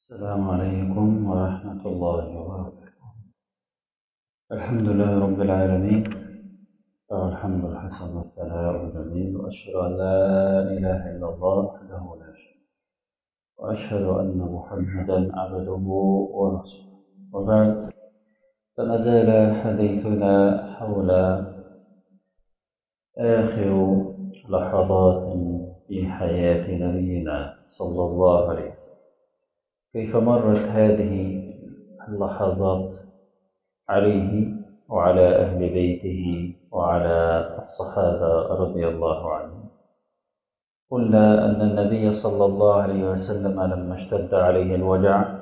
السلام عليكم ورحمة الله وبركاته. الحمد لله رب العالمين، له الحمد الحسن والثناء الجميل، وأشهد أن لا إله إلا الله وحده لا شريك له، وأشهد أن محمدا عبده ورسوله. وبعد، فما زال حديثنا حول آخر لحظات في حياة نبينا صلى الله عليه وسلم. كيف مرت هذه اللحظات عليه وعلى أهل بيته وعلى الصحابة رضي الله عنهم. قلنا أن النبي صلى الله عليه وسلم لما اشتد عليه الوجع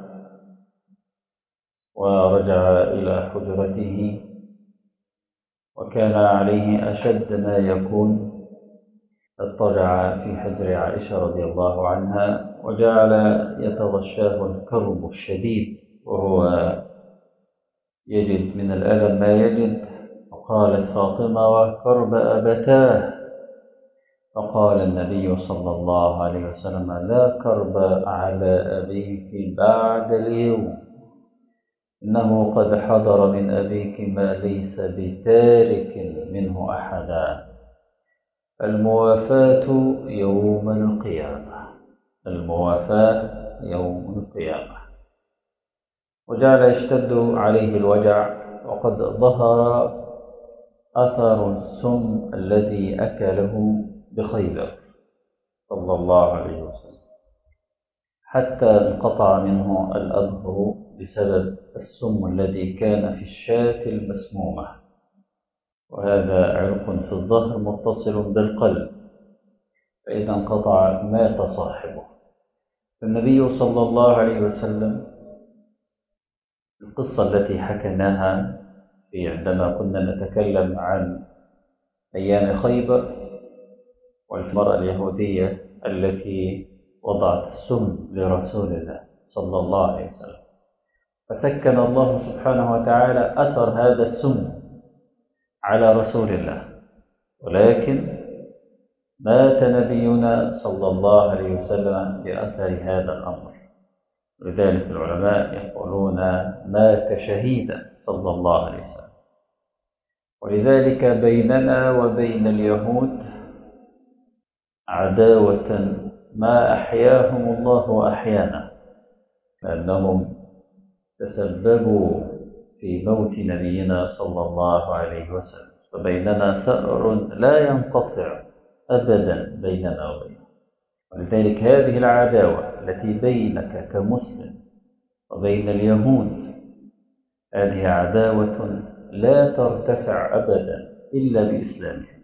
ورجع إلى حجرته وكان عليه أشد ما يكون، اضطجع في حجر عائشة رضي الله عنها وجعل يتغشاه الكرب الشديد وهو يجد من الألم ما يجد. فقالت فاطمة: وكرب أبتاه. فقال النبي صلى الله عليه وسلم: لا كرب على أبيك بعد اليوم، إنه قد حضر من أبيك ما ليس بتارك منه أحدا. الموافاة يوم القيامة، الموافاة يوم القيامة. وجعل يشتد عليه الوجع وقد ظهر أثر السم الذي أكله بخيبر صلى الله عليه وسلم، حتى انقطع منه الأظهر بسبب السم الذي كان في الشاة المسمومة، وهذا عرق في الظهر متصل بالقلب، فإذا انقطع مات صاحبه. النبي صلى الله عليه وسلم القصة التي حكيناها عندما كنا نتكلم عن أيام خيبر والمرأة اليهودية التي وضعت السم لرسول الله صلى الله عليه وسلم، فسكن الله سبحانه وتعالى أثر هذا السم على رسول الله، ولكن مات نبينا صلى الله عليه وسلم بأثر هذا الأمر. لذلك العلماء يقولون مات شهيدا صلى الله عليه وسلم. ولذلك بيننا وبين اليهود عداوة ما أحياهم الله وأحيانا، لأنهم تسببوا في موت نبينا صلى الله عليه وسلم، فبيننا ثأر لا ينقطع أبدا بيننا وبينهم. ولذلك هذه العداوة التي بينك كمسلم وبين اليهود هذه عداوة لا ترتفع أبدا إلا بإسلامهم.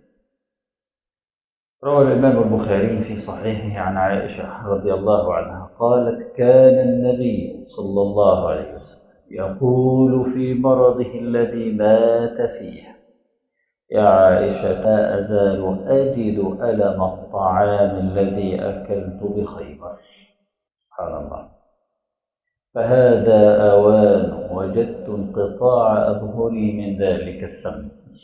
روى الإمام البخاري في صحيحه عن عائشة رضي الله عنها قالت: كان النبي صلى الله عليه وسلم يقول في مرضه الذي مات فيه: يا عائشة، ما أزال أجد ألم الطعام الذي أكلت بخيبر. سبحان الله. فهذا أوان وجدت انقطاع أظهري من ذلك السم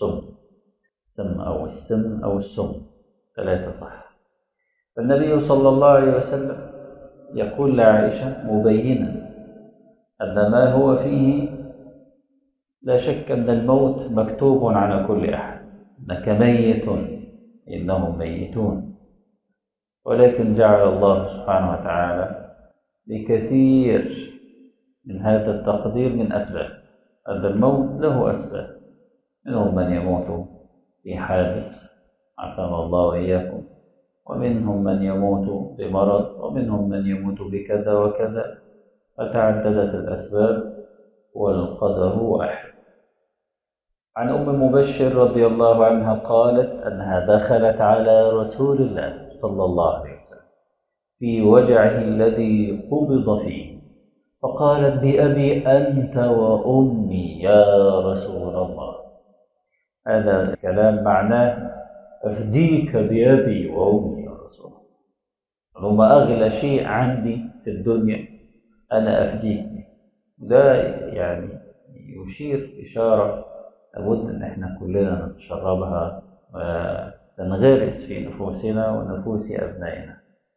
أو السم أو السم، ثلاثة صح. فالنبي صلى الله عليه وسلم يقول لعائشة مبينا أن ما هو فيه لا شك أن الموت مكتوب على كل أحد، إنك ميت إنهم ميتون، ولكن جعل الله سبحانه وتعالى لكثير من هذا التقدير من أسباب. هذا الموت له أسباب، منهم من يموت في حادث عافانا الله وإياكم، ومنهم من يموت بمرض، ومنهم من يموت بكذا وكذا، فتعددت الأسباب والقدر واحد. عن أم مبشر رضي الله عنها قالت أنها دخلت على رسول الله صلى الله عليه وسلم في وجعه الذي قبض فيه، فقالت: بأبي أنت وأمي يا رسول الله. هذا الكلام معناه: أفديك بأبي وأمي يا رسول الله، هما أغلى شيء عندي في الدنيا، أنا أفديك. ده يعني يشير إشارة لابد أن احنا كلنا نتشربها وننغرس في نفوسنا ونفوس أبنائنا.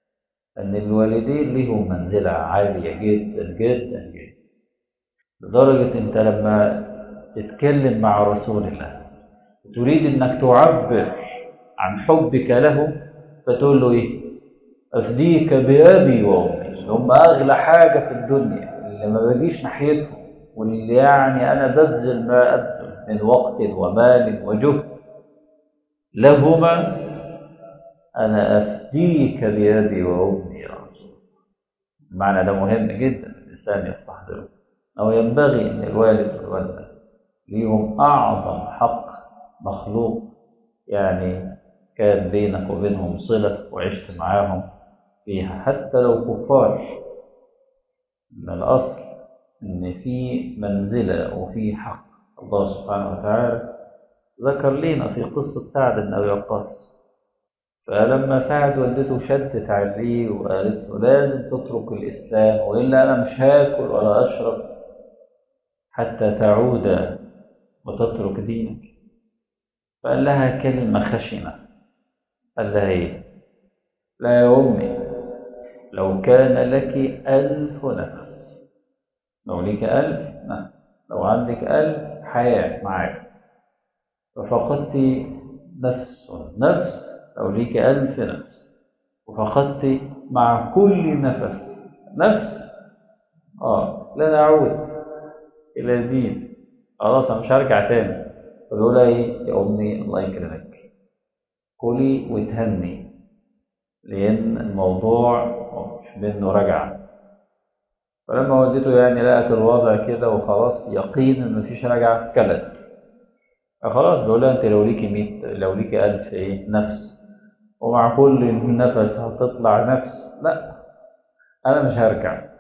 أن الوالدين لهم منزلة عالية جدا جدا جدا، لدرجة أنت لما تتكلم مع رسول الله تريد أنك تعبر عن حبك له، فتقول له إيه؟ أفديك بأبي وأمي، هم أغلى حاجة في الدنيا، اللي ما بجيش ناحيتهم، واللي يعني أنا ببذل ما أبذل من وقت ومال وجهد لهما، أنا أفديك بأبي وأمي يا رسول. المعنى ده مهم جدا الإنسان يستحضره، أو ينبغي أن الوالد والوالدة ليهم أعظم حق مخلوق، يعني كان بينك وبينهم صلة وعشت معاهم فيها حتى لو كفار. من الأصل أن في منزلة وفي حق. الله سبحانه وتعالى ذكر لنا في قصة سعد بن أبي وقاص، فلما سعد والدته شدت عليه وقالت له لازم تترك الإسلام وإلا أنا مش هاكل ولا أشرب حتى تعود وتترك دينك، فقال لها كلمة خشنة، قال لها إيه؟ لا يا أمي، لو كان لك 1000 نفس، لو لك 1000 نفس، لو عندك 1000 حياة معاك، ففقدت نفس، لو لك 1000 نفس وفقدت مع كل نفس لن أعود إلى دين، خلاص أنا مش هرجع تاني. فبيقول لها إيه؟ يا أمي الله يكرمك كلي وتهني، لأن الموضوع مش منه رجعة. فلما والدته يعني لقت الوضع كده وخلاص يقين إن مفيش رجعة كلت. فخلاص بيقول لها أنت لو ليكي 100 لو ليكي 1000 نفس ومع كل نفس هتطلع نفس، لا أنا مش هرجع.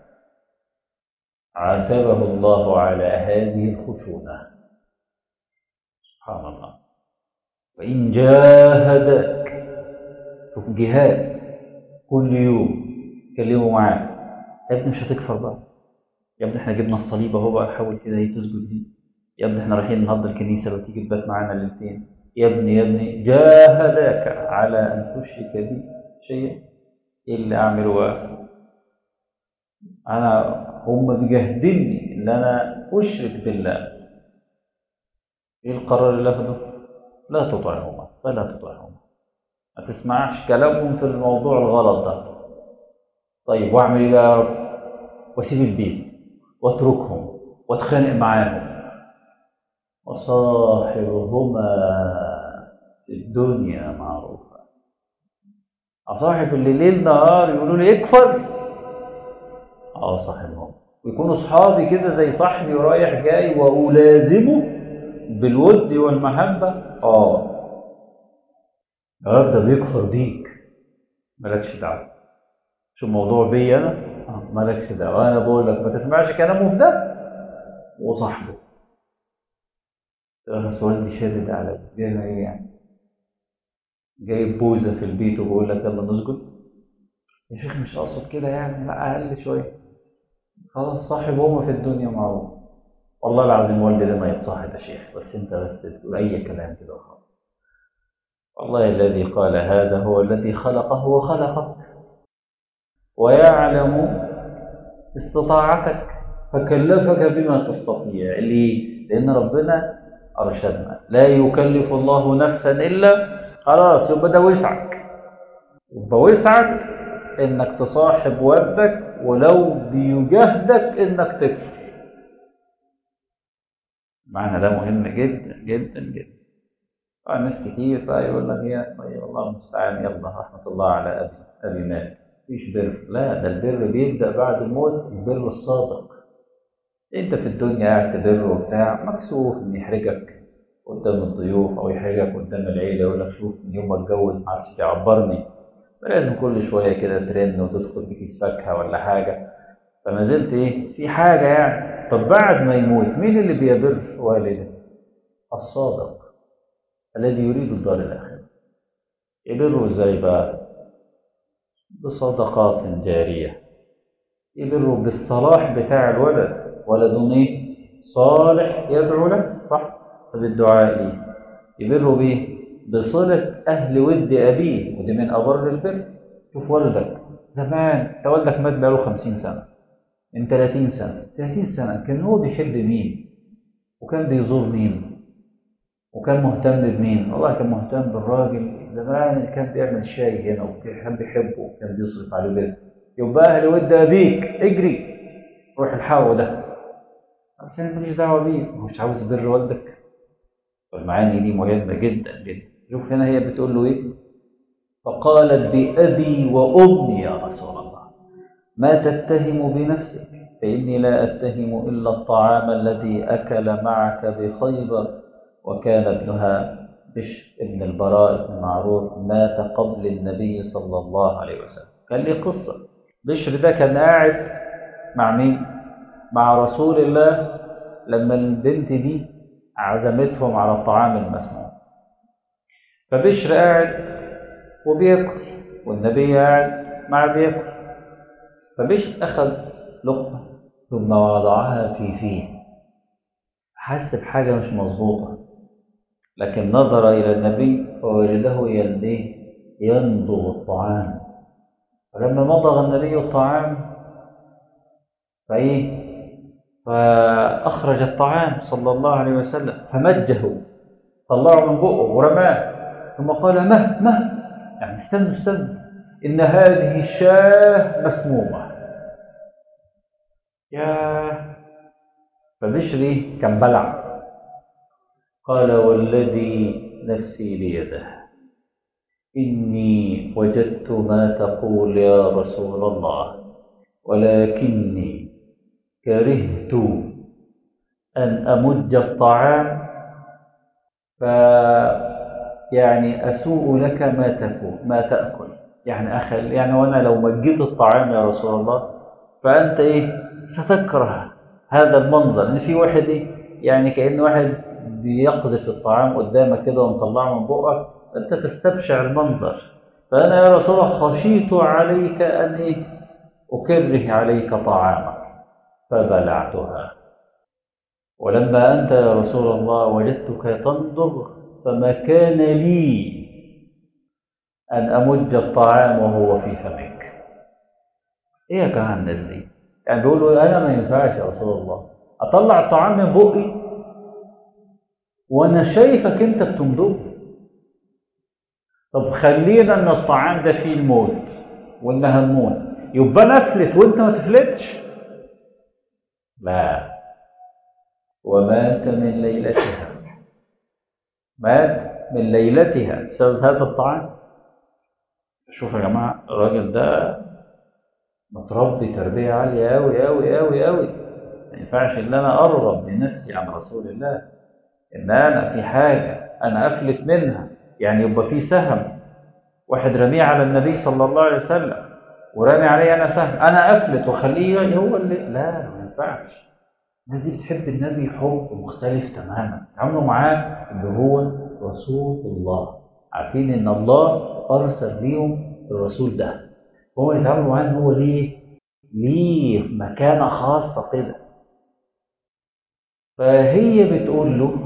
عاتبه الله على هذه الخشونة، سبحان الله. وإن جاهدك، شوف جهاد كل يوم كلمه معاه، يا ابني مش هتكفر بقى، يا ابني احنا جبنا الصليب اهو بقى حاول كده تسجد دي، يا ابني احنا رايحين النهارده الكنيسه لو تيجي تبات معانا الليلتين، يا ابني جاهداك على ان تشرك بي شيئا، ايه اللي اعمله بقى؟ هم بيجهدني ان انا اشرك بالله. ايه القرار اللي اخده؟ لا تطعهما فلا تطعهما، ما تسمعش كلامهم في الموضوع الغلط ده. طيب واعمل ايه بقى يا رب؟ واسيب البيت واتركهم واتخانق معاهم، وصاحبهما في الدنيا معروفة. أصاحب اللي ليل نهار يقولوا لي اكفر، صاحبهم، ويكونوا صحابي كده زي صاحبي ورايح جاي وألازمه بالود والمحبة، يا رب ده بيكفر بيك، مالكش دعوة، شو الموضوع بي أنا؟ مالكش دعوة، أنا بقول لك ما تسمعش كلامه في ده وصاحبه. بس والدي شادد عليا، جاي ايه يعني؟ جايب بوزة في البيت وبقول لك يلا نسجد؟ يا شيخ مش اقصد كده يعني، لا اقل شوية، خلاص صاحب هما في الدنيا معروف. والله العظيم والدي ده ما يتصاحب يا شيخ، بس انت بس تقول اي كلام كده وخلاص. والله الذي قال هذا هو الذي خلقه وخلقك ويعلم استطاعتك فكلفك بما تستطيع. ليه؟ لأن ربنا أرشدنا، لا يكلف الله نفسا إلا، خلاص يبقى ده وسعك، يبقى وسعك إنك تصاحب والدك ولو بيجهدك إنك تكفر. معنى ده مهم جدا جدا جدا. ناس كتير بقى يقول لك ايه، طيب الله المستعان، يلا رحمة الله على أبي مات، مفيش بر. لا، ده البر بيبدأ بعد الموت، البر الصادق. انت في الدنيا قاعد تبر وبتاع، مكسوف ان يحرجك قدام الضيوف او يحرجك قدام العيله، يقول لك شوف من يوم ما اتجوز ما عرفش يعبرني، لازم كل شويه كده ترن وتدخل بكيس فاكهه ولا حاجه، فما زلت ايه في حاجه يعني. طب بعد ما يموت مين اللي بيبر والده؟ الصادق الذي يريد الدار الاخره. يبره ازاي بقى؟ بصدقات جاريه، يبره بالصلاح بتاع الولد، ولد ايه صالح يدعو له، صح؟ فبالدعاء ليه. يبره بيه بصلة أهل ود أبيه، ودي من أبر البر. شوف والدك زمان ده والدك مات بقاله 50 سنة، من 30 سنة. 30 سنة كان هو بيحب مين؟ وكان بيزور مين؟ وكان مهتم بمين؟ والله كان مهتم بالراجل زمان اللي كان بيعمل شاي هنا وكان بيحبه وكان بيصرف عليه بيت. يبقى أهل ود أبيك اجري روح الحقه ده، بس أنت ماليش دعوة بيه، مش عاوز بر والدك. والمعاني دي مهمة جدا جدا. شوف هنا هي بتقول له إيه؟ فقالت بأبي وأمي يا رسول الله ما تتهم بنفسك، فإني لا أتهم إلا الطعام الذي أكل معك بخيبر. وكان ابنها بشر بن البراء بن معروف مات قبل النبي صلى الله عليه وسلم. كان لي قصة. بشر ده كان قاعد مع مين؟ مع رسول الله لما البنت دي عزمتهم على الطعام المسموم. فبشر قاعد وبياكل والنبي قاعد مع بياكل. فبشر أخذ لقمة ثم وضعها في فيه، حس بحاجة مش مظبوطة، لكن نظر إلى النبي فوجده يمضغ الطعام. فلما مضغ النبي الطعام فأخرج الطعام صلى الله عليه وسلم فمجه، طلعه من بقه ورماه، ثم قال مه يعني استنوا إن هذه الشاة مسمومة. ياه. فبشري كان بلع، قال والذي نفسي بيده إني وجدت ما تقول يا رسول الله، ولكني كرهت أن أمج الطعام يعني أسوء لك ما تأكل، يعني وأنا لو مجيت الطعام يا رسول الله فأنت ستكره هذا المنظر، إن في واحد يعني كأن واحد بيقذف الطعام قدامك كده ومطلعه من بقك، أنت تستبشع المنظر. فأنا يا رسول الله خشيت عليك أن أكره عليك طعامك فبلعتها. ولما أنت يا رسول الله وجدتك تنظر فما كان لي أن أمج الطعام وهو في فمك. إيه يا جماعة الناس دي؟ يعني بيقولوا أنا ما ينفعش يا رسول الله أطلع الطعام من بقي وأنا شايفك أنت بتمضغه. طب خلينا أن الطعام ده فيه الموت والنهمون، يبقى أنا أفلت وأنت ما تفلتش؟ لا. ومات من ليلتها، مات من ليلتها بسبب هذا الطعام. شوف يا جماعة الراجل ده متربي تربية عالية أوي أوي أوي أوي. ما ينفعش إن أنا أرغب بنفسي عن رسول الله، إن أنا في حاجة أنا أفلت منها، يعني يبقى في سهم واحد رميه على النبي صلى الله عليه وسلم ورامي عليه أنا سهم، أنا أفلت وخليه هو اللي، لا ما ينفعش. الناس دي بتحب النبي حب مختلف تماما، تعاملوا معاه اللي هو رسول الله، عارفين إن الله أرسل ليهم الرسول ده، هو يتعاملوا معاه إن هو ليه مكانة خاصة كده. فهي بتقول له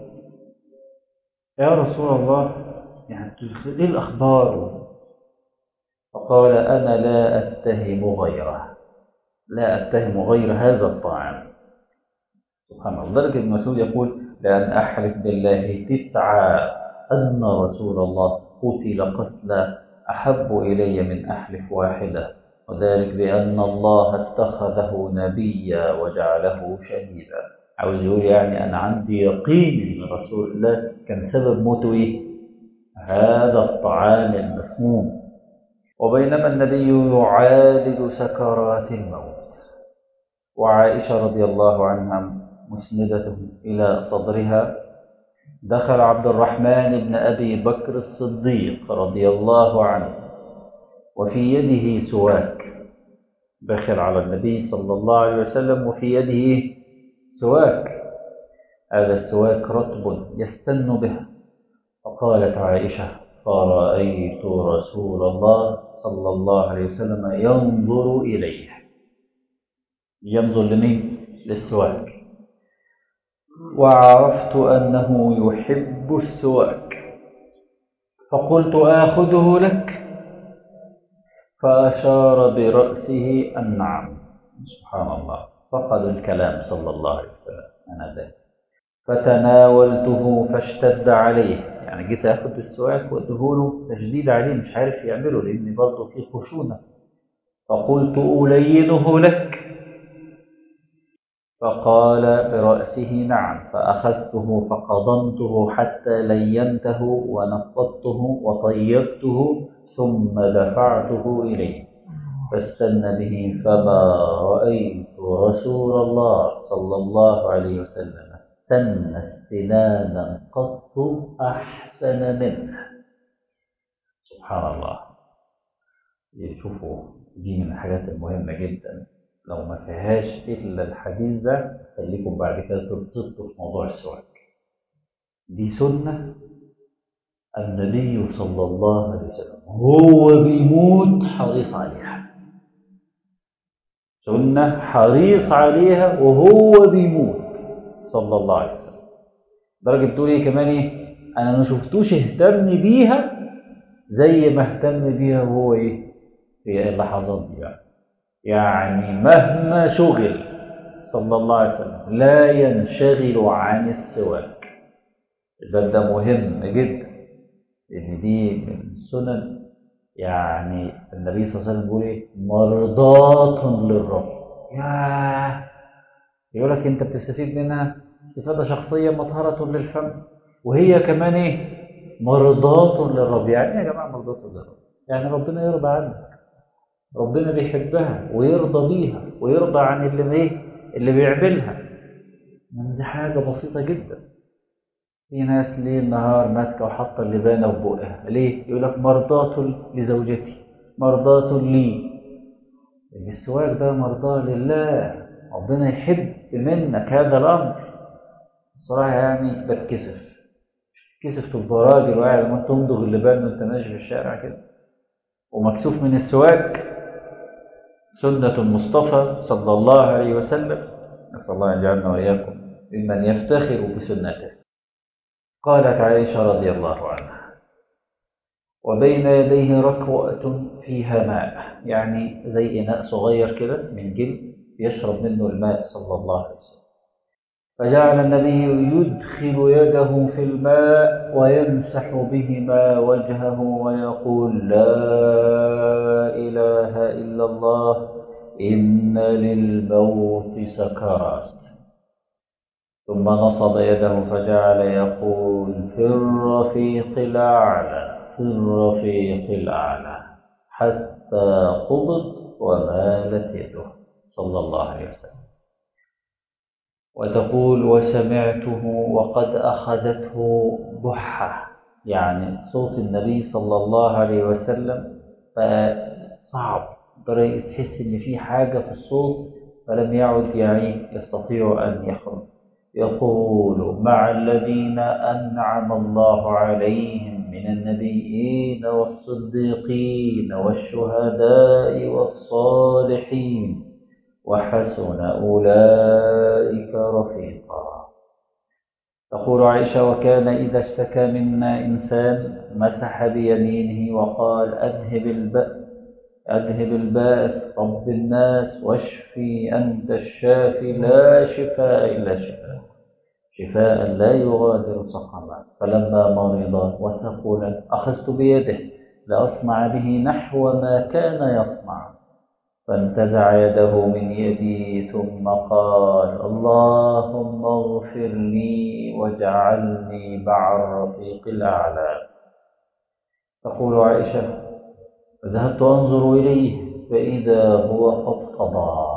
يا رسول الله يعني ليه الأخبار؟ فقال أنا لا أتهم غيره، لا أتهم غير هذا الطعام. سبحان الله. لذلك ابن مسعود يقول لأن أحلف بالله 9 أن رسول الله قتل قتلا أحب إلي من أحلف واحدة، وذلك بأن الله اتخذه نبيا وجعله شهيدا. عاوز يقول يعني أنا عندي يقين أن رسول الله كان سبب موته هذا الطعام المسموم. وبينما النبي يعالج سكرات الموت وعائشة رضي الله عنها مسندة إلى صدرها، دخل عبد الرحمن بن أبي بكر الصديق رضي الله عنه وفي يده سواك، دخل على النبي صلى الله عليه وسلم وفي يده سواك، هذا السواك رطب يستن به. فقالت عائشة فرأيت رسول الله صلى الله عليه وسلم ينظر إليه. ينظر لمين؟ للسواك. وعرفت أنه يحب السواك فقلت آخذه لك؟ فأشار برأسه أن نعم. سبحان الله، فقد الكلام صلى الله عليه وسلم أنا ذلك. فتناولته فاشتد عليه، يعني جيت أخذ السواك وادهوله تشديد عليه، مش عارف يعمله لأن برضه فيه خشونة. فقلت ألينه لك، فقال برأسه نعم. فأخذته فقضمته حتى لينته ونفضته وطيبته ثم دفعته إليه فاستن به، فما رأيت رسول الله صلى الله عليه وسلم استنى استنانا قط أحسن منه. سبحان الله. يشوفوا دي من الحاجات المهمة جدا، لو ما فيهاش إلا الحديث ده خليكم بعد كده تبسطوا في موضوع السواك. دي سنة النبي صلى الله عليه وسلم هو بيموت حريص عليها، سنة حريص عليها وهو بيموت صلى الله عليه وسلم. درجة بتقول إيه كمان؟ إيه؟ أنا ما شفتوش اهتم بيها زي ما اهتم بيها وهو إيه في اللحظات دي. يعني مهما شغل صلى الله عليه وسلم لا ينشغل عن السواك. ده مهم جدا، لأن دي من سنن. يعني النبي صلى الله عليه وسلم بيقول إيه؟ مرضاة للرب. يقول لك أنت بتستفيد منها استفادة شخصية، مطهرة للفم، وهي كمان إيه؟ مرضاة للرب. يعني إيه يا جماعة مرضاة للرب؟ يعني ربنا يرضى عنك، ربنا بيحبها ويرضى بيها ويرضى عن اللي بيعملها. دي حاجة بسيطة جدا. في ناس ليل نهار ماسكة وحاطة اللبانة في بقها، ليه؟ يقول لك مرضاة لزوجتي، مرضاة لي. السواك ده مرضاة لله، ربنا يحب منك هذا الأمر. الصراحة يعني بتكسف تبقى راجل وقاعد لما تمضغ اللبان وانت ماشي في الشارع كده ومكسوف من السواك. سنة المصطفى صلى الله عليه وسلم، نسأل الله أن يجعلنا وإياكم ممن يفتخر بسنته. قالت عائشة رضي الله عنها: وبين يديه ركوة فيها ماء، يعني زي إناء صغير كده من جلد يشرب منه الماء صلى الله عليه وسلم. فجعل النبي يدخل يده في الماء ويمسح بهما وجهه ويقول: لا إله إلا الله، إن للموت سكرات. ثم نصب يده فجعل يقول: في الرفيق الأعلى، في الرفيق الأعلى، حتى قبض ومالت يده صلى الله عليه وسلم. وتقول: وسمعته وقد أخذته بحة، يعني صوت النبي صلى الله عليه وسلم صعب درجة تحس إن في حاجة في الصوت، فلم يعد يعني يستطيع أن يخرج. يقول: مع الذين أنعم الله عليهم من النبيين والصديقين والشهداء والصالحين وحسن أولئك رفيقا. تقول عائشة: وكان إذا اشتكى منا إنسان مسح بيمينه وقال: أذهب الباس رب الناس واشفي أنت الشافي لا شفاء إلا شفاء لا يغادر سقما. فلما مرض وثقل أخذت بيده لأصنع به نحو ما كان يصنع، فانتزع يده من يدي ثم قال: اللهم اغفر لي واجعلني مع الرفيق الأعلى. تقول عائشة: ذهبت أنظر إليه فإذا هو قد قضى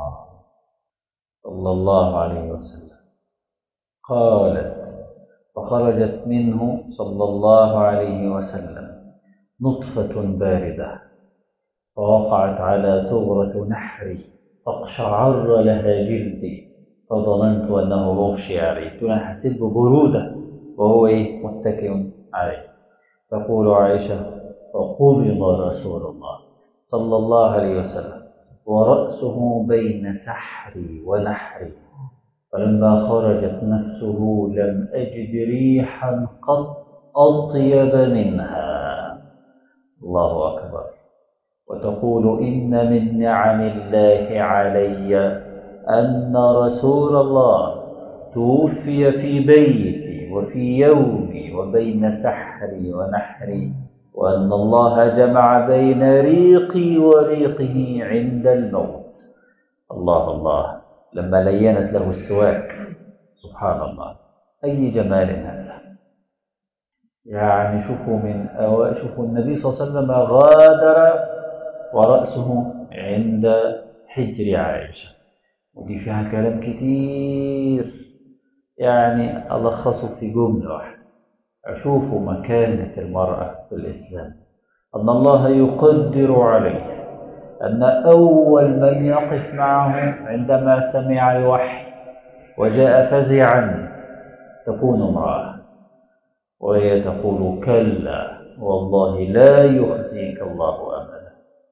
صلى الله عليه وسلم. قالت: فخرجت منه صلى الله عليه وسلم نطفة باردة فوقعت على ثغرة نحري فاقشعر لها جلدي فظننت أنه مغشي عليه. أنا حسيت ببرودة وهو متكئ عليه. تقول عائشة: فقبض رسول الله صلى الله عليه وسلم ورأسه بين سحري ونحري، فلما خرجت نفسه لم أجد ريحا قط أطيب منها. الله أكبر. وتقول إن من نعم الله علي أن رسول الله توفي في بيتي وفي يومي وبين سحري ونحري، وأن الله جمع بين ريقي وريقه عند الموت. الله الله، لما لينت له السواك، سبحان الله، أي جمال هذا. يعني شوفوا النبي صلى الله عليه وسلم غادر ورأسه عند حجر عائشة، ودي فيها كلام كتير، يعني ألخصه في جملة واحدة. أشوفوا مكانة المرأة في الإسلام، أن الله يقدر عليه أن أول من يقف معه عندما سمع الوحي وجاء فزعا تكون امرأة، وهي تقول كلا والله لا يخزيك الله أبدا.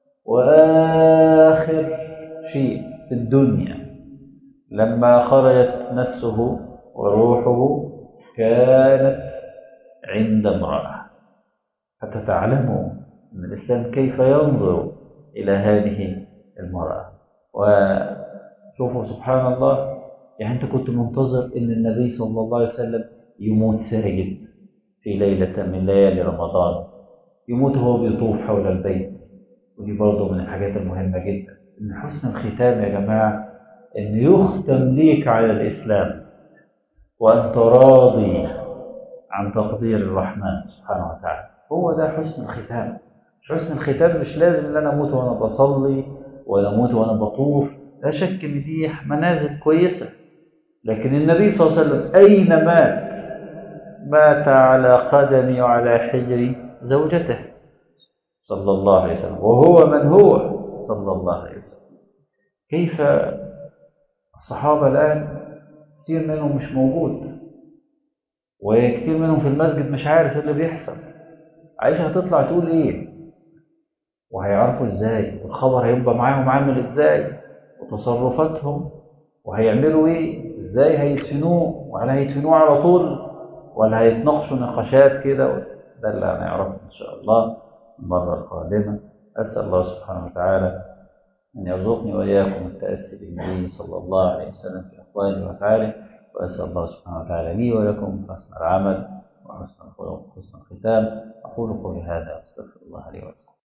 وآخر شيء في الدنيا لما خرجت نفسه وروحه كانت عند امرأة، حتى تعلموا أن الإسلام كيف ينظر إلى هذه المرأة. وشوفوا سبحان الله، يعني أنت كنت منتظر أن النبي صلى الله عليه وسلم يموت ساجد في ليلة من ليالي رمضان، يموت وهو بيطوف حول البيت. ودي برضه من الحاجات المهمة جدا، إن حسن الختام يا جماعة إن يختم ليك على الإسلام وأنت راضي عن تقدير الرحمن سبحانه وتعالى. هو ده حسن الختام. حسن الختام مش لازم ان انا اموت وانا بصلي ولا اموت وانا بطوف، لا شك ان دي منازل كويسه، لكن النبي صلى الله عليه وسلم اين مات على قدمي وعلى حجر زوجته صلى الله عليه وسلم، وهو من هو صلى الله عليه وسلم. كيف الصحابه الان كثير منهم مش موجود، وكثير منهم في المسجد مش عارف ايه اللي بيحصل. عائشة هتطلع تقول ايه، وهيعرفوا ازاي، والخبر هيبقى معاهم عامل ازاي، وتصرفاتهم، وهيعملوا ايه، ازاي هيدفنوه، وهل هيدفنوه على طول ولا هيتناقشوا نقاشات كده. ده اللي هنعرفه ان شاء الله المرة القادمة. أسأل الله سبحانه وتعالى أن يرزقني وإياكم التأسي بالنبي صلى الله عليه وسلم في أقواله وأفعاله، وأسأل الله سبحانه وتعالى لي ولكم حسن العمل وحسن الخلق وحسن الختام. أقول قولي هذا وأستغفر الله لي ولكم.